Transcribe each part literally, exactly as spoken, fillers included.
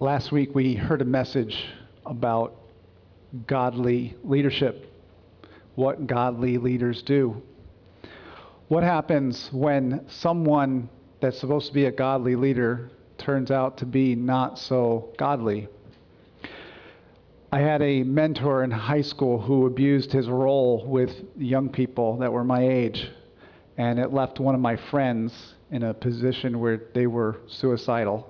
Last week we heard a message about godly leadership, what godly leaders do. What happens when someone that's supposed to be a godly leader turns out to be not so godly? I had a mentor in high school who abused his role with young people that were my age, and it left one of my friends in a position where they were suicidal.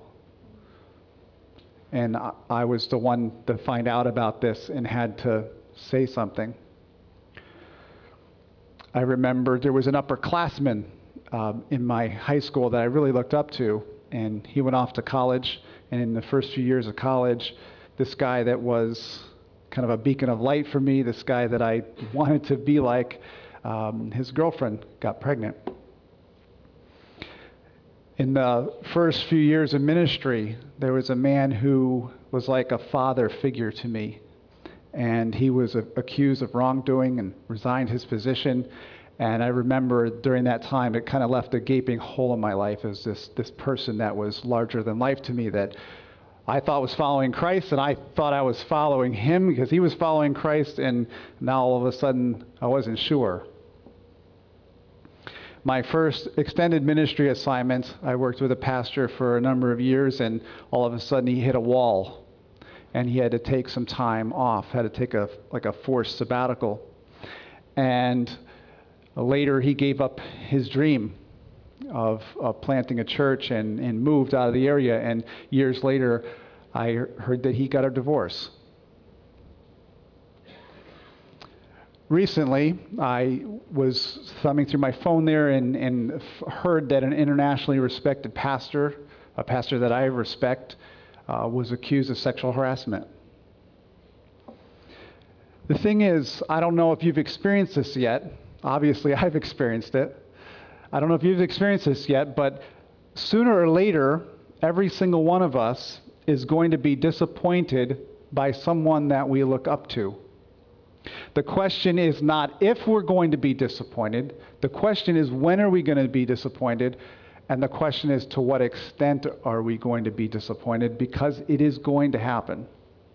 And I was the one to find out about this and had to say something. I remember there was an upperclassman um, in my high school that I really looked up to, and he went off to college, and in the first few years of college, this guy that was kind of a beacon of light for me, this guy that I wanted to be like, um, his girlfriend got pregnant. In the first few years of ministry, there was a man who was like a father figure to me, and he was a- accused of wrongdoing and resigned his position. And I remember during that time, it kind of left a gaping hole in my life as this, this person that was larger than life to me that I thought was following Christ, and I thought I was following him because he was following Christ, and now all of a sudden I wasn't sure. My first extended ministry assignment, I worked with a pastor for a number of years, and all of a sudden he hit a wall, and he had to take some time off, had to take a like a forced sabbatical. And later he gave up his dream of, of planting a church and, and moved out of the area, and years later I heard that he got a divorce. Recently, I was thumbing through my phone there and, and f- heard that an internationally respected pastor, a pastor that I respect, uh, was accused of sexual harassment. The thing is, I don't know if you've experienced this yet. Obviously, I've experienced it. I don't know if you've experienced this yet, but sooner or later, every single one of us is going to be disappointed by someone that we look up to. The question is not if we're going to be disappointed. The question is when are we going to be disappointed? And the question is to what extent are we going to be disappointed, because it is going to happen.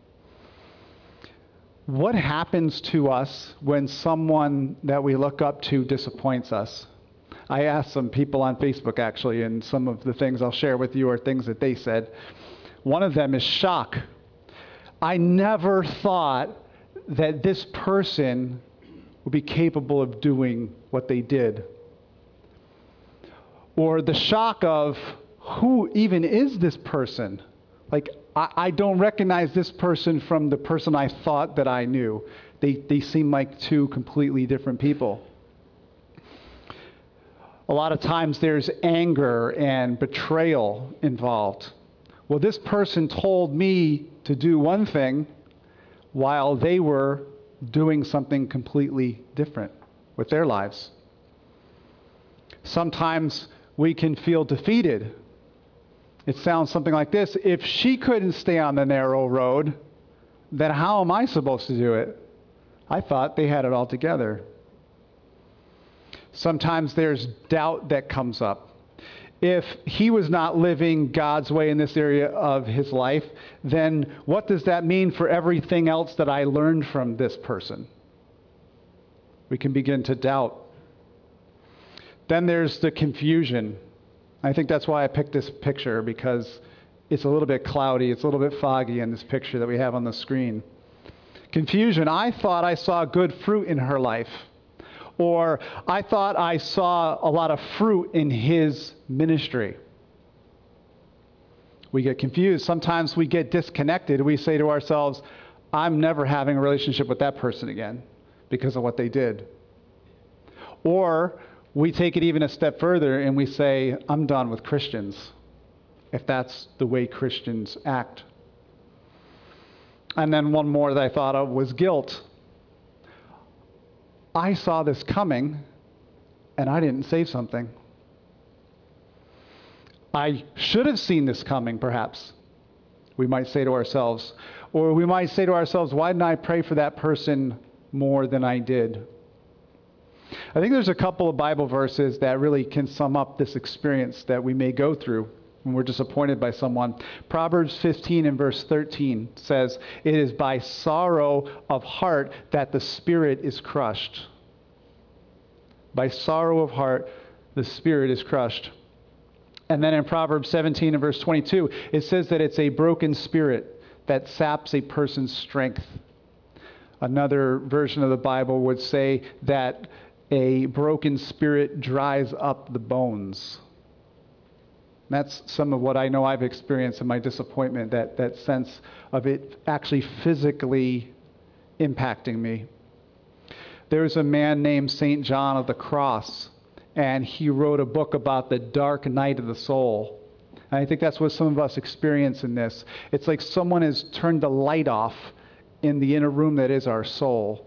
What happens to us when someone that we look up to disappoints us? I asked some people on Facebook actually, and some of the things I'll share with you are things that they said. One of them is shock. I never thought that this person would be capable of doing what they did. Or the shock of, who even is this person? Like, I, I don't recognize this person from the person I thought that I knew. They, they seem like two completely different people. A lot of times there's anger and betrayal involved. Well, this person told me to do one thing while they were doing something completely different with their lives. Sometimes we can feel defeated. It sounds something like this: if she couldn't stay on the narrow road, then how am I supposed to do it? I thought they had it all together. Sometimes there's doubt that comes up. If he was not living God's way in this area of his life, then what does that mean for everything else that I learned from this person? We can begin to doubt. Then there's the confusion. I think that's why I picked this picture, because it's a little bit cloudy, it's a little bit foggy in this picture that we have on the screen. Confusion. I thought I saw good fruit in her life. Or I thought I saw a lot of fruit in his ministry. We get confused. Sometimes we get disconnected. We say to ourselves, I'm never having a relationship with that person again because of what they did. Or we take it even a step further and we say, I'm done with Christians, if that's the way Christians act. And then one more that I thought of was guilt. I saw this coming, and I didn't say something. I should have seen this coming, perhaps, we might say to ourselves. Or we might say to ourselves, why didn't I pray for that person more than I did? I think there's a couple of Bible verses that really can sum up this experience that we may go through when we're disappointed by someone. Proverbs fifteen and verse thirteen says, "It is by sorrow of heart that the spirit is crushed." By sorrow of heart, the spirit is crushed. And then in Proverbs seventeen and verse twenty-two, it says that it's a broken spirit that saps a person's strength. Another version of the Bible would say that a broken spirit dries up the bones. That's some of what I know I've experienced in my disappointment, that, that sense of it actually physically impacting me. There's a man named Saint John of the Cross, and he wrote a book about the dark night of the soul. And I think that's what some of us experience in this. It's like someone has turned the light off in the inner room that is our soul.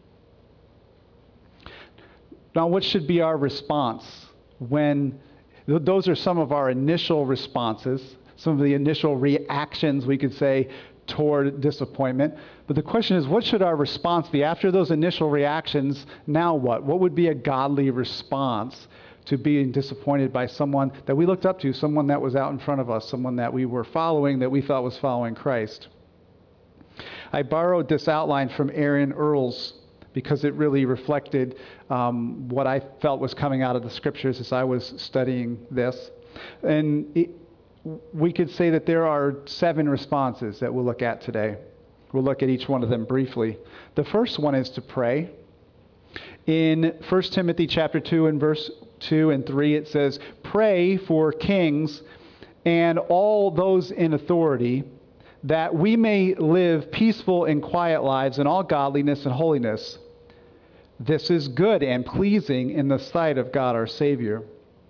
Now, what should be our response when those are some of our initial responses, some of the initial reactions, we could say, toward disappointment. But the question is, what should our response be? After those initial reactions, now what? What would be a godly response to being disappointed by someone that we looked up to, someone that was out in front of us, someone that we were following, that we thought was following Christ? I borrowed this outline from Aaron Earls because it really reflected um, what I felt was coming out of the scriptures as I was studying this. And it, we could say that there are seven responses that we'll look at today. We'll look at each one of them briefly. The first one is to pray. In First Timothy chapter two and verse two and three, it says, "Pray for kings and all those in authority, that we may live peaceful and quiet lives in all godliness and holiness. This is good and pleasing in the sight of God our Savior."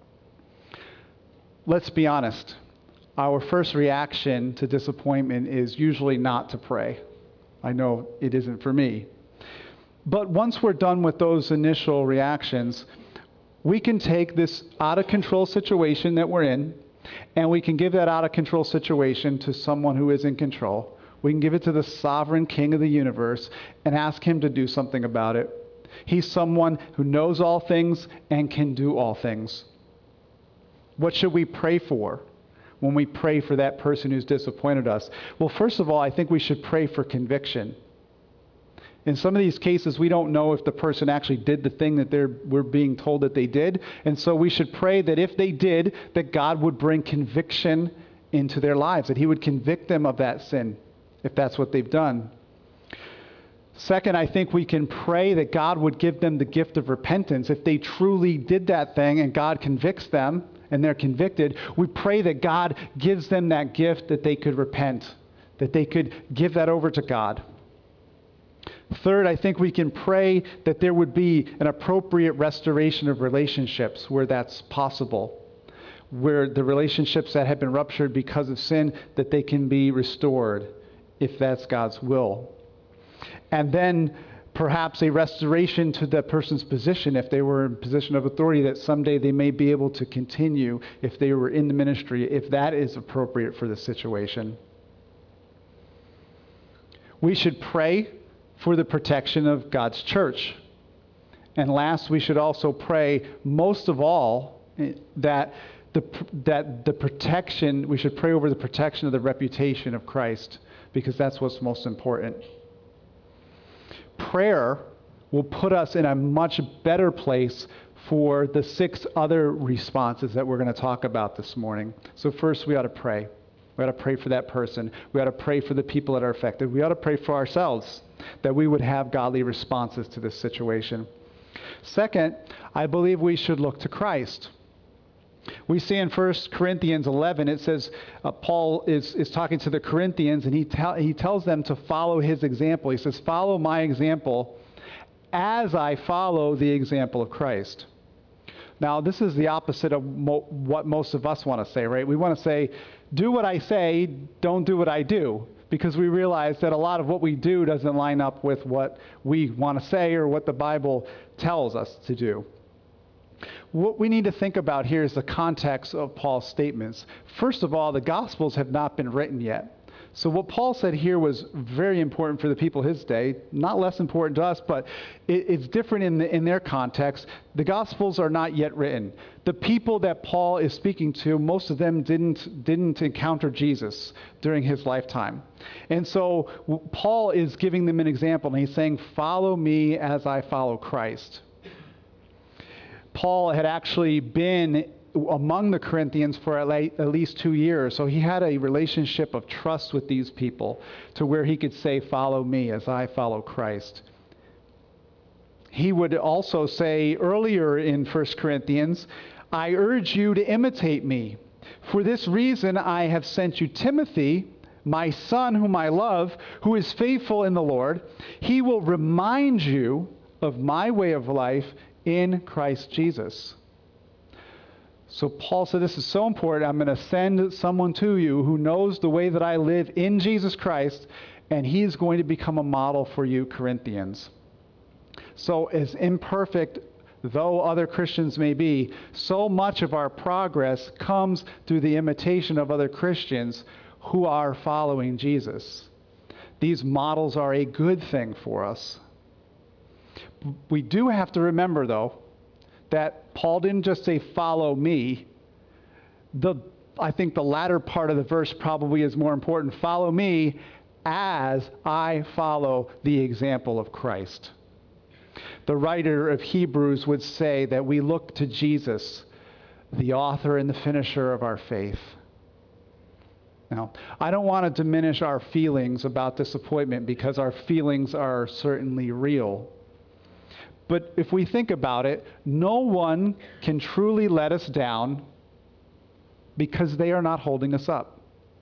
Let's be honest. Our first reaction to disappointment is usually not to pray. I know it isn't for me. But once we're done with those initial reactions, we can take this out-of-control situation that we're in, and we can give that out-of-control situation to someone who is in control. We can give it to the sovereign King of the universe and ask him to do something about it. He's someone who knows all things and can do all things. What should we pray for when we pray for that person who's disappointed us? Well, first of all, I think we should pray for conviction. In some of these cases, we don't know if the person actually did the thing that they're, we're being told that they did. And so we should pray that if they did, that God would bring conviction into their lives, that he would convict them of that sin, if that's what they've done. Second, I think we can pray that God would give them the gift of repentance. If they truly did that thing and God convicts them and they're convicted, we pray that God gives them that gift, that they could repent, that they could give that over to God. Third, I think we can pray that there would be an appropriate restoration of relationships where that's possible, where the relationships that have been ruptured because of sin, that they can be restored if that's God's will. And then perhaps a restoration to that person's position if they were in a position of authority, that someday they may be able to continue if they were in the ministry, if that is appropriate for the situation. We should pray for the protection of God's church. And last, we should also pray, most of all, that the, that the protection, we should pray over the protection of the reputation of Christ, because that's what's most important. Prayer will put us in a much better place for the six other responses that we're going to talk about this morning. So first, we ought to pray. We ought to pray for that person. We ought to pray for the people that are affected. We ought to pray for ourselves, that we would have godly responses to this situation. Second, I believe we should look to Christ. We see in First Corinthians eleven, it says, uh, Paul is, is talking to the Corinthians, and he, tell, he tells them to follow his example. He says, "Follow my example as I follow the example of Christ." Now, this is the opposite of mo- what most of us want to say, right? We want to say, do what I say, don't do what I do, because we realize that a lot of what we do doesn't line up with what we want to say or what the Bible tells us to do. What we need to think about here is the context of Paul's statements. First of all, the Gospels have not been written yet. So what Paul said here was very important for the people of his day, not less important to us, but it, it's different in, the, in their context. The Gospels are not yet written. The people that Paul is speaking to, most of them didn't, didn't encounter Jesus during his lifetime. And so Paul is giving them an example, and he's saying, follow me as I follow Christ. Paul had actually been among the Corinthians for at least two years. So he had a relationship of trust with these people to where he could say, follow me as I follow Christ. He would also say earlier in First Corinthians, I urge you to imitate me. For this reason I have sent you Timothy, my son whom I love, who is faithful in the Lord. He will remind you of my way of life in Christ Jesus. So Paul said, this is so important. I'm going to send someone to you who knows the way that I live in Jesus Christ, and he's going to become a model for you, Corinthians. So as imperfect though other Christians may be, so much of our progress comes through the imitation of other Christians who are following Jesus. These models are a good thing for us. We do have to remember, though, that Paul didn't just say, follow me. The, I think the latter part of the verse probably is more important. Follow me as I follow the example of Christ. The writer of Hebrews would say that we look to Jesus, the author and the finisher of our faith. Now, I don't want to diminish our feelings about disappointment because our feelings are certainly real. But if we think about it, no one can truly let us down because they are not holding us up.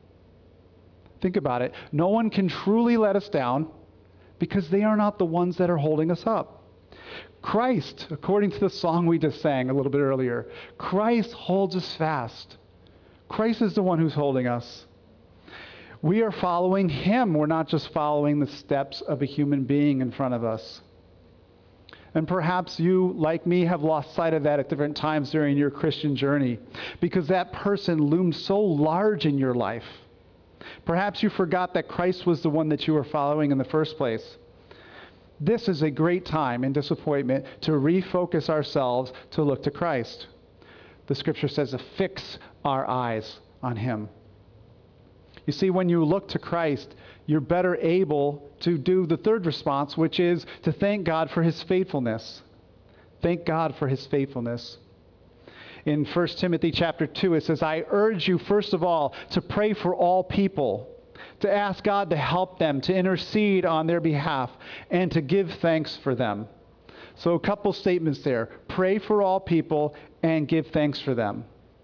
Think about it. No one can truly let us down because they are not the ones that are holding us up. Christ, according to the song we just sang a little bit earlier, Christ holds us fast. Christ is the one who's holding us. We are following him. We're not just following the steps of a human being in front of us. And perhaps you, like me, have lost sight of that at different times during your Christian journey because that person loomed so large in your life. Perhaps you forgot that Christ was the one that you were following in the first place. This is a great time in disappointment to refocus ourselves to look to Christ. The scripture says to fix our eyes on him. You see, when you look to Christ, you're better able to do the third response, which is to thank God for his faithfulness. Thank God for his faithfulness. In First Timothy chapter two, it says, I urge you, first of all, to pray for all people, to ask God to help them, to intercede on their behalf, and to give thanks for them. So a couple statements there. Pray for all people and give thanks for them.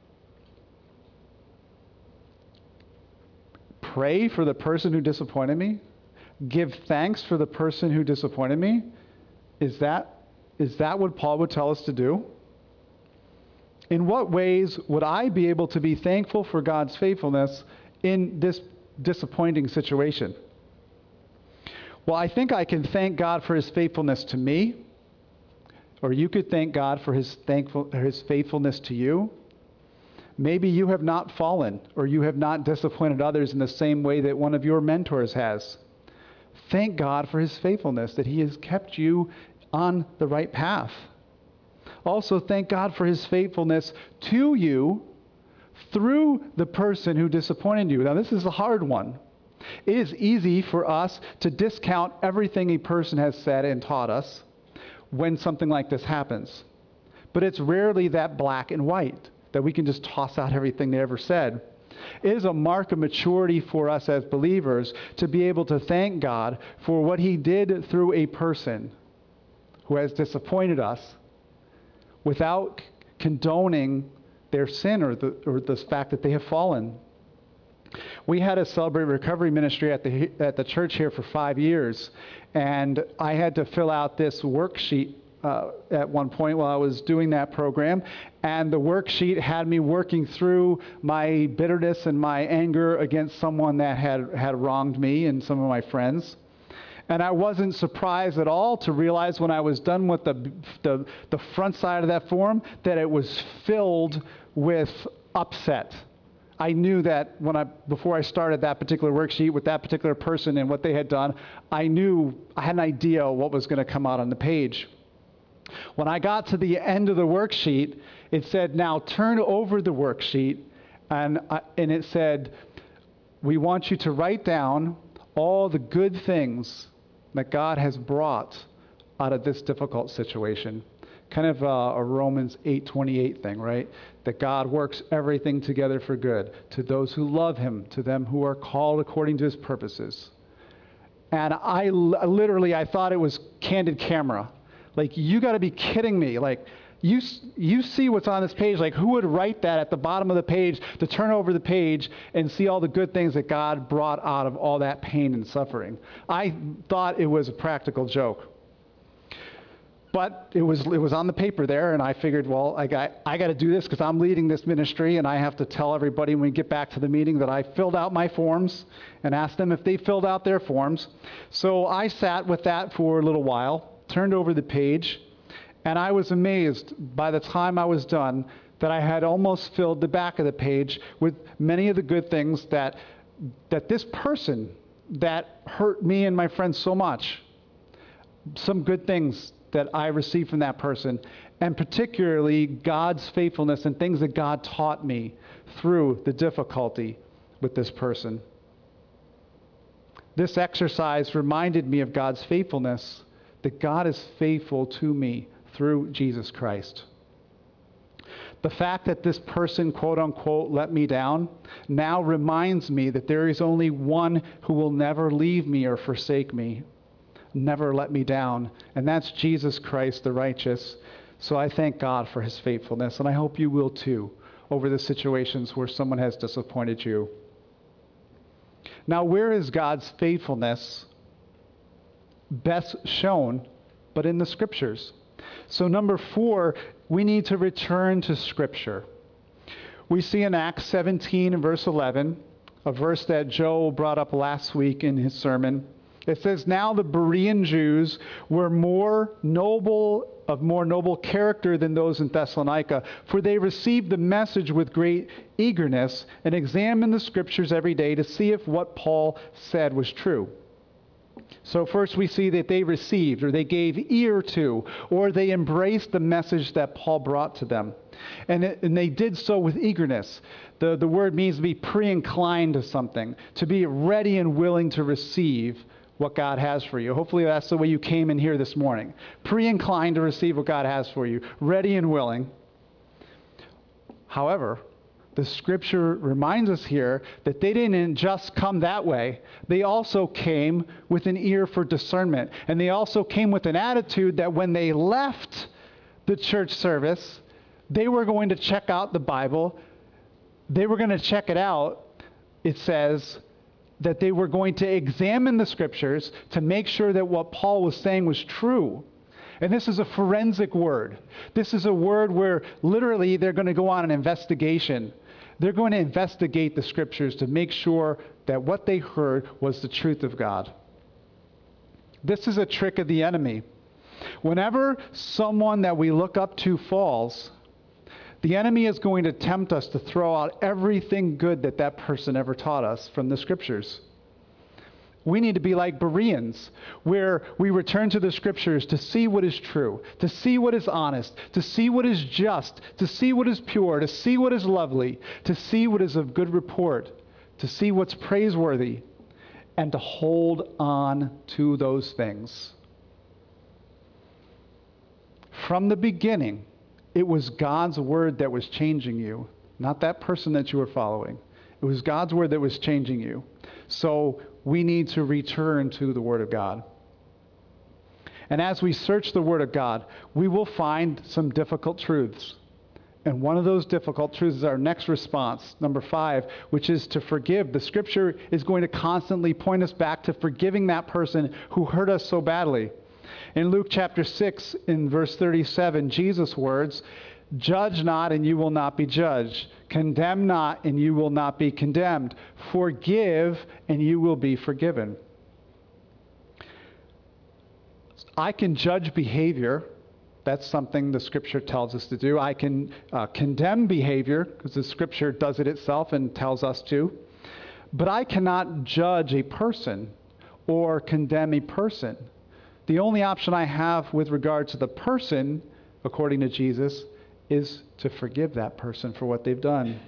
Pray for the person who disappointed me? Give thanks for the person who disappointed me? Is that, is that what Paul would tell us to do? In what ways would I be able to be thankful for God's faithfulness in this disappointing situation? Well, I think I can thank God for his faithfulness to me, or you could thank God for his thankful, his faithfulness to you. Maybe you have not fallen, or you have not disappointed others in the same way that one of your mentors has. Thank God for his faithfulness, that he has kept you on the right path. Also, thank God for his faithfulness to you through the person who disappointed you. Now, this is a hard one. It is easy for us to discount everything a person has said and taught us when something like this happens. But it's rarely that black and white, that we can just toss out everything they ever said. It is a mark of maturity for us as believers to be able to thank God for what he did through a person who has disappointed us without condoning their sin or the, or the fact that they have fallen. We had a Celebrate Recovery ministry at the, at the church here for five years, and I had to fill out this worksheet Uh, at one point while I was doing that program, and the worksheet had me working through my bitterness and my anger against someone that had, had wronged me and some of my friends. And I wasn't surprised at all to realize when I was done with the, the, the front side of that form that it was filled with upset. I knew that when I, before I started that particular worksheet with that particular person and what they had done, I knew, I had an idea what was going to come out on the page. When I got to the end of the worksheet, it said, now turn over the worksheet, and, uh, and it said, we want you to write down all the good things that God has brought out of this difficult situation. Kind of a, a Romans eight twenty-eight thing, right? That God works everything together for good to those who love him, to them who are called according to his purposes. And I literally, I thought it was candid camera. Like, you got to be kidding me. Like, you, you see what's on this page. Like, who would write that at the bottom of the page to turn over the page and see all the good things that God brought out of all that pain and suffering? I thought it was a practical joke. But it was it was on the paper there, and I figured, well, I got I got to do this because I'm leading this ministry, and I have to tell everybody when we get back to the meeting that I filled out my forms and asked them if they filled out their forms. So I sat with that for a little while, turned over the page, and I was amazed by the time I was done that I had almost filled the back of the page with many of the good things that that this person that hurt me and my friends so much, some good things that I received from that person, and particularly God's faithfulness and things that God taught me through the difficulty with this person. This exercise reminded me of God's faithfulness, that God is faithful to me through Jesus Christ. The fact that this person, quote unquote, let me down, now reminds me that there is only one who will never leave me or forsake me, never let me down, and that's Jesus Christ the righteous. So I thank God for his faithfulness, and I hope you will too, over the situations where someone has disappointed you. Now, where is God's faithfulness best shown but in the Scriptures? So number four, we need to return to Scripture. We see in Acts seventeen and verse eleven, a verse that Joe brought up last week in his sermon. It says, now the Berean Jews were more noble, of more noble character than those in Thessalonica, for they received the message with great eagerness and examined the Scriptures every day to see if what Paul said was true. So first we see that they received, or they gave ear to, or they embraced the message that Paul brought to them. And, it, and they did so with eagerness. The, the word means to be pre-inclined to something, to be ready and willing to receive what God has for you. Hopefully that's the way you came in here this morning. Pre-inclined to receive what God has for you, ready and willing. However, the Scripture reminds us here that they didn't just come that way. They also came with an ear for discernment. And they also came with an attitude that when they left the church service, they were going to check out the Bible. They were going to check it out. It says that they were going to examine the Scriptures to make sure that what Paul was saying was true. And this is a forensic word. This is a word where literally they're going to go on an investigation. They're going to investigate the Scriptures to make sure that what they heard was the truth of God. This is a trick of the enemy. Whenever someone that we look up to falls, the enemy is going to tempt us to throw out everything good that that person ever taught us from the Scriptures. We need to be like Bereans, where we return to the Scriptures to see what is true, to see what is honest, to see what is just, to see what is pure, to see what is lovely, to see what is of good report, to see what's praiseworthy, and to hold on to those things. From the beginning, it was God's word that was changing you, not that person that you were following. It was God's word that was changing you. So we need to return to the Word of God. And as we search the Word of God, we will find some difficult truths. And one of those difficult truths is our next response, number five, which is to forgive. The Scripture is going to constantly point us back to forgiving that person who hurt us so badly. In Luke chapter six, in verse thirty-seven, Jesus' words, "Judge not, and you will not be judged. Condemn not, and you will not be condemned. Forgive, and you will be forgiven." I can judge behavior. That's something the Scripture tells us to do. I can uh, condemn behavior, because the Scripture does it itself and tells us to. But I cannot judge a person or condemn a person. The only option I have with regard to the person, according to Jesus, is to forgive that person for what they've done.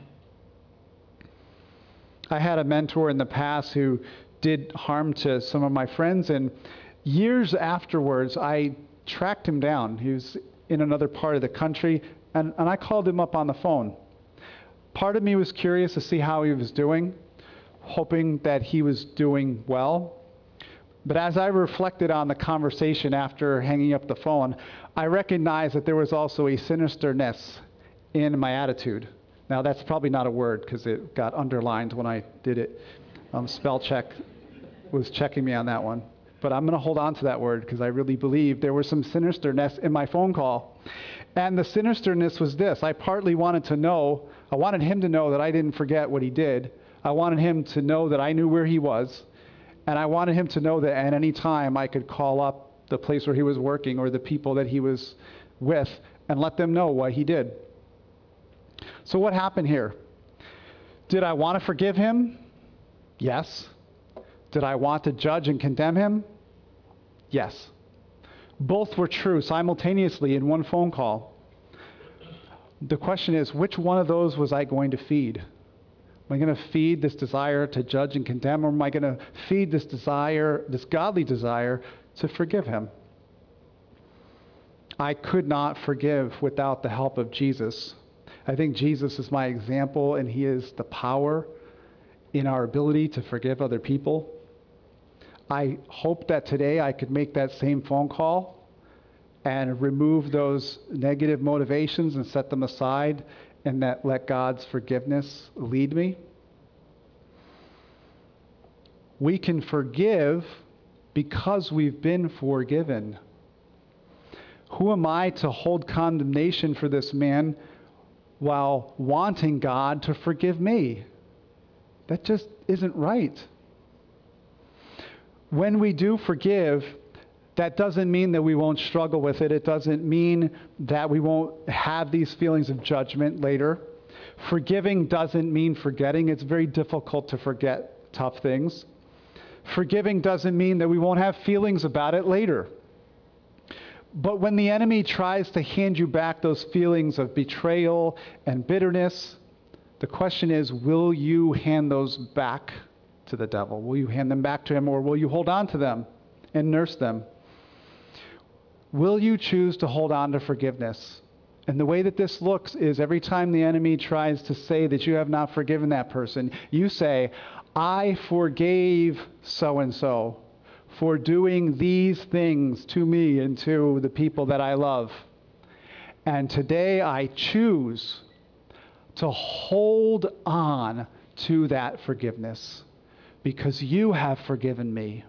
I had a mentor in the past who did harm to some of my friends, and years afterwards, I tracked him down. He was in another part of the country, and, and I called him up on the phone. Part of me was curious to see how he was doing, hoping that he was doing well. But as I reflected on the conversation after hanging up the phone, I recognized that there was also a sinisterness in my attitude. Now, that's probably not a word because it got underlined when I did it. Um, spell check was checking me on that one. But I'm going to hold on to that word because I really believe there was some sinisterness in my phone call. And the sinisterness was this. I partly wanted to know, I wanted him to know that I didn't forget what he did. I wanted him to know that I knew where he was. And I wanted him to know that at any time I could call up the place where he was working or the people that he was with and let them know what he did. So what happened here? Did I want to forgive him? Yes. Did I want to judge and condemn him? Yes. Both were true simultaneously in one phone call. The question is, which one of those was I going to feed? Am I going to feed this desire to judge and condemn, or am I going to feed this desire, this godly desire, to forgive him? I could not forgive without the help of Jesus. I think Jesus is my example, and he is the power in our ability to forgive other people. I hope that today I could make that same phone call and remove those negative motivations and set them aside, and that let God's forgiveness lead me. We can forgive because we've been forgiven. Who am I to hold condemnation for this man while wanting God to forgive me? That just isn't right. When we do forgive, that doesn't mean that we won't struggle with it. It doesn't mean that we won't have these feelings of judgment later. Forgiving doesn't mean forgetting. It's very difficult to forget tough things. Forgiving doesn't mean that we won't have feelings about it later. But when the enemy tries to hand you back those feelings of betrayal and bitterness, the question is, will you hand those back to the devil? Will you hand them back to him, or will you hold on to them and nurse them? Will you choose to hold on to forgiveness? And the way that this looks is every time the enemy tries to say that you have not forgiven that person, you say, I forgave so-and-so for doing these things to me and to the people that I love. And today I choose to hold on to that forgiveness because you have forgiven me.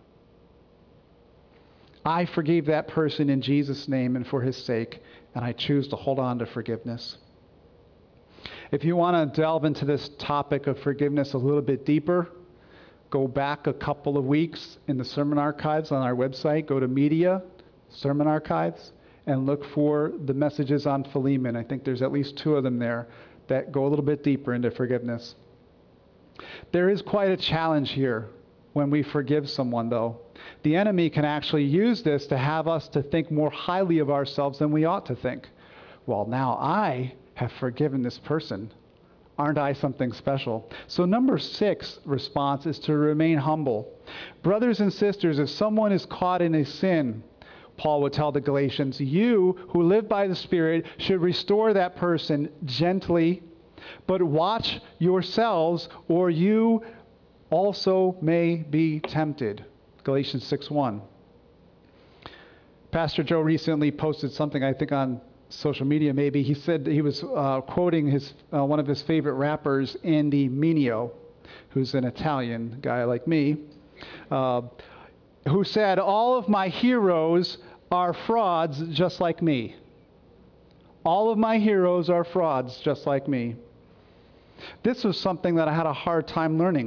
I forgave that person in Jesus' name and for his sake, and I choose to hold on to forgiveness. If you want to delve into this topic of forgiveness a little bit deeper, go back a couple of weeks in the sermon archives on our website. Go to Media, Sermon Archives, and look for the messages on Philemon. I think there's at least two of them there that go a little bit deeper into forgiveness. There is quite a challenge here when we forgive someone, though. The enemy can actually use this to have us to think more highly of ourselves than we ought to think. Well, now I have forgiven this person. Aren't I something special? So number six response is to remain humble. Brothers and sisters, if someone is caught in a sin, Paul would tell the Galatians, you who live by the Spirit should restore that person gently, but watch yourselves, or you also may be tempted. Galatians six one. Pastor Joe recently posted something, I think on social media maybe. He said he was uh, quoting his uh, one of his favorite rappers, Andy Mineo, who's an Italian guy like me, uh, who said, all of my heroes are frauds just like me. All of my heroes are frauds just like me. This was something that I had a hard time learning.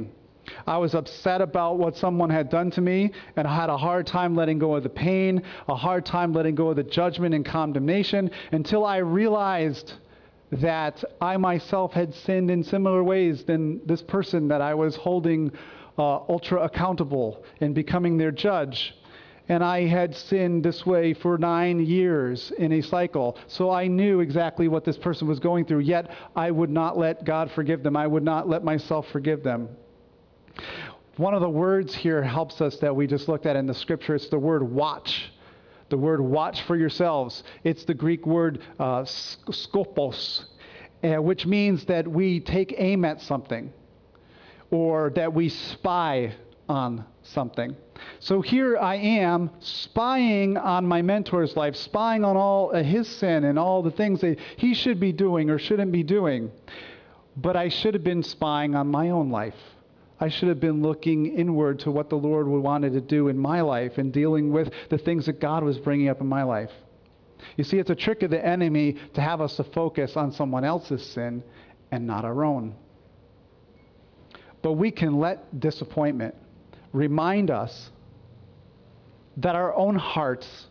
I was upset about what someone had done to me, and I had a hard time letting go of the pain, a hard time letting go of the judgment and condemnation, until I realized that I myself had sinned in similar ways than this person that I was holding uh, ultra accountable and becoming their judge. And I had sinned this way for nine years in a cycle. So I knew exactly what this person was going through, yet I would not let God forgive them. I would not let myself forgive them. One of the words here helps us that we just looked at in the scripture. It's the word watch. The word watch for yourselves. It's the Greek word uh, skopos, uh, which means that we take aim at something or that we spy on something. So here I am spying on my mentor's life, spying on all uh, his sin and all the things that he should be doing or shouldn't be doing. But I should have been spying on my own life. I should have been looking inward to what the Lord would wanted to do in my life and dealing with the things that God was bringing up in my life. You see, it's a trick of the enemy to have us to focus on someone else's sin and not our own. But we can let disappointment remind us that our own hearts,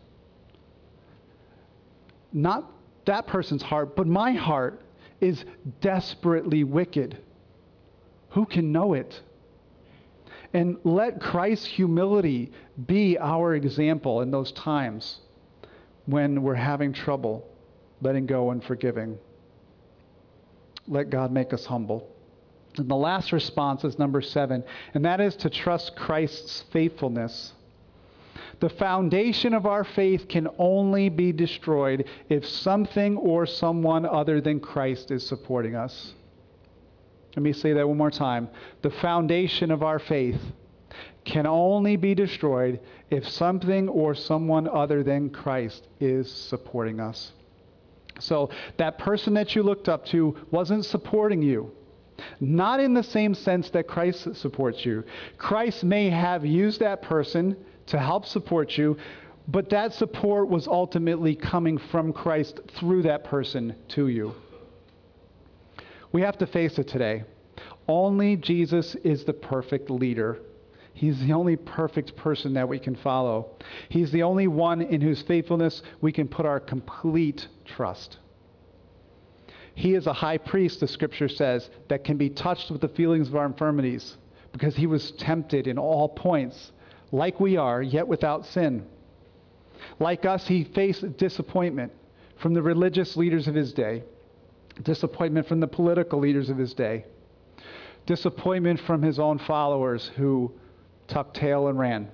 not that person's heart, but my heart, is desperately wicked. Who can know it? And let Christ's humility be our example in those times when we're having trouble letting go and forgiving. Let God make us humble. And the last response is number seven, and that is to trust Christ's faithfulness. The foundation of our faith can only be destroyed if something or someone other than Christ is supporting us. Let me say that one more time. The foundation of our faith can only be destroyed if something or someone other than Christ is supporting us. So that person that you looked up to wasn't supporting you. Not in the same sense that Christ supports you. Christ may have used that person to help support you, but that support was ultimately coming from Christ through that person to you. We have to face it today. Only Jesus is the perfect leader. He's the only perfect person that we can follow. He's the only one in whose faithfulness we can put our complete trust. He is a high priest, the scripture says, that can be touched with the feelings of our infirmities, because he was tempted in all points, like we are, yet without sin. Like us, he faced disappointment from the religious leaders of his day, disappointment from the political leaders of his day, disappointment from his own followers who tucked tail and ran.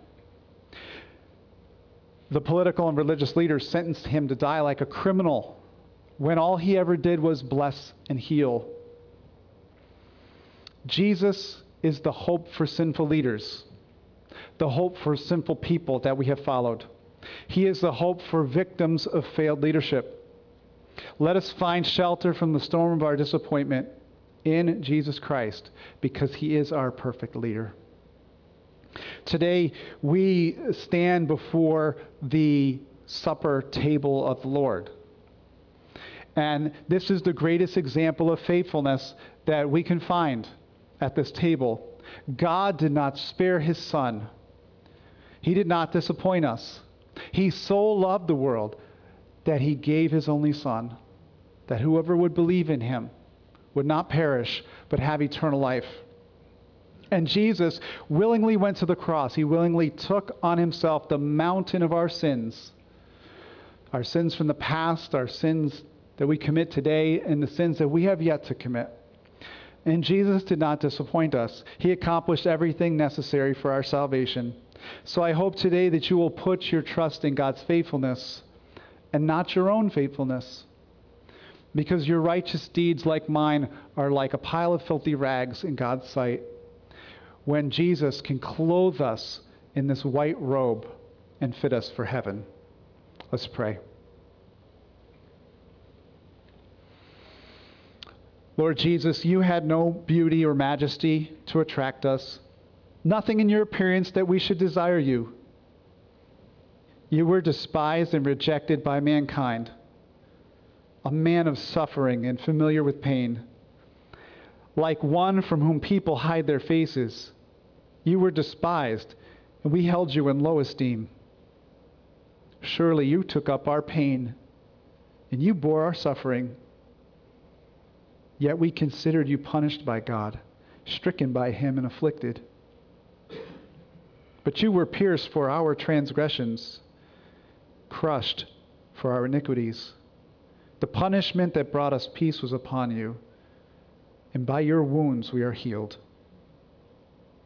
The political and religious leaders sentenced him to die like a criminal when all he ever did was bless and heal. Jesus is the hope for sinful leaders, the hope for sinful people that we have followed. He is the hope for victims of failed leadership. Let us find shelter from the storm of our disappointment in Jesus Christ, because he is our perfect leader. Today, we stand before the supper table of the Lord. And this is the greatest example of faithfulness that we can find at this table. God did not spare his son. He did not disappoint us. He so loved the world that he gave his only son, that whoever would believe in him would not perish, but have eternal life. And Jesus willingly went to the cross. He willingly took on himself the mountain of our sins, our sins from the past, our sins that we commit today, and the sins that we have yet to commit. And Jesus did not disappoint us. He accomplished everything necessary for our salvation. So I hope today that you will put your trust in God's faithfulness and not your own faithfulness. Because your righteous deeds, like mine, are like a pile of filthy rags in God's sight, when Jesus can clothe us in this white robe and fit us for heaven. Let's pray. Lord Jesus, you had no beauty or majesty to attract us, nothing in your appearance that we should desire you. You were despised and rejected by mankind, a man of suffering and familiar with pain, like one from whom people hide their faces, You were despised, and we held you in low esteem. Surely you took up our pain, and you bore our suffering. Yet we considered you punished by God, stricken by him and afflicted. But you were pierced for our transgressions, crushed for our iniquities. The punishment that brought us peace was upon you, and by your wounds we are healed.